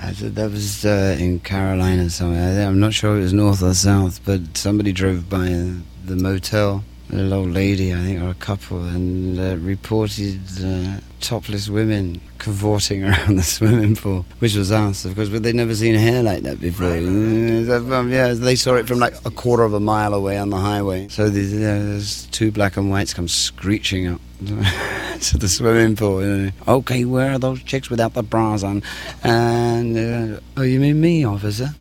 I said that was in Carolina somewhere. I'm not sure it was north or south, but somebody drove by the motel, a little old lady, I think, or a couple, and reported topless women cavorting around the swimming pool, which was us, of course, but they'd never seen hair like that before. Yeah, they saw it from like a quarter of a mile away on the highway. So there's two black and whites come screeching up to the swimming pool. Okay, where are those chicks without the bras on? And, oh, you mean me, officer?